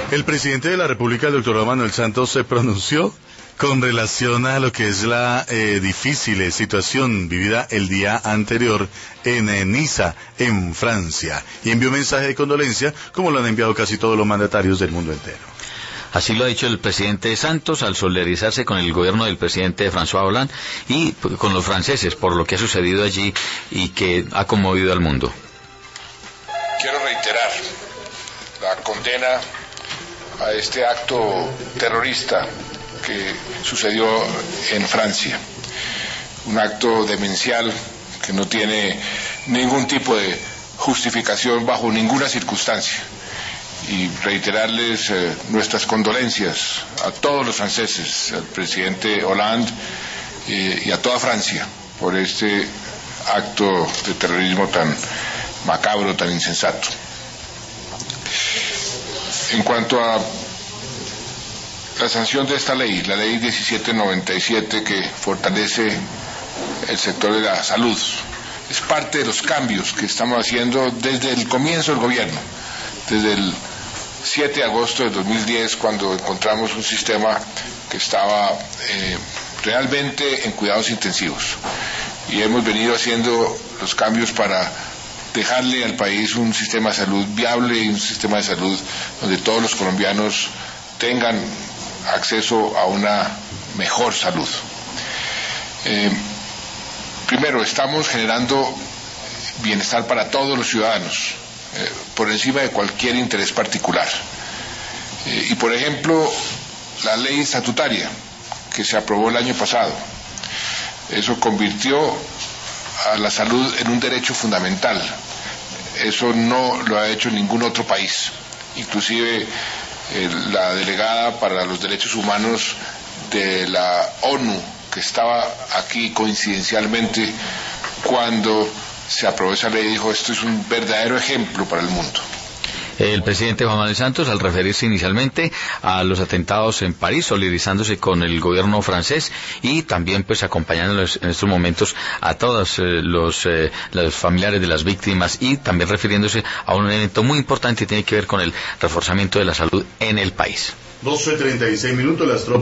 El presidente de la República, el doctor Manuel Santos, se pronunció con relación a lo que es la difícil situación vivida el día anterior en Niza, en Francia, y envió un mensaje de condolencia, como lo han enviado casi todos los mandatarios del mundo entero. Así lo ha dicho el presidente Santos al solidarizarse con el gobierno del presidente François Hollande y con los franceses por lo que ha sucedido allí y que ha conmovido al mundo. Quiero reiterar la condena a este acto terrorista que sucedió en Francia. Un acto demencial que no tiene ningún tipo de justificación bajo ninguna circunstancia. Y reiterarles nuestras condolencias a todos los franceses, al presidente Hollande y a toda Francia por este acto de terrorismo tan macabro, tan insensato. En cuanto a la sanción de esta ley, la ley 1797, que fortalece el sector de la salud, es parte de los cambios que estamos haciendo desde el comienzo del gobierno, desde el 7 de agosto de 2010, cuando encontramos un sistema que estaba realmente en cuidados intensivos. Y hemos venido haciendo los cambios para dejarle al país un sistema de salud viable y un sistema de salud donde todos los colombianos tengan acceso a una mejor salud. Primero, estamos generando bienestar para todos los ciudadanos, por encima de cualquier interés particular. Y por ejemplo, la ley estatutaria que se aprobó el año pasado, eso convirtió a la salud en un derecho fundamental. Eso no lo ha hecho ningún otro país. Inclusive la delegada para los derechos humanos de la ONU, que estaba aquí coincidencialmente cuando se aprobó esa ley, dijo: esto es un verdadero ejemplo para el mundo. El presidente Juan Manuel Santos, al referirse inicialmente a los atentados en París, solidarizándose con el gobierno francés y también pues acompañándolos en estos momentos a todos los familiares de las víctimas, y también refiriéndose a un evento muy importante que tiene que ver con el reforzamiento de la salud en el país. 12:36 minutos, las tropas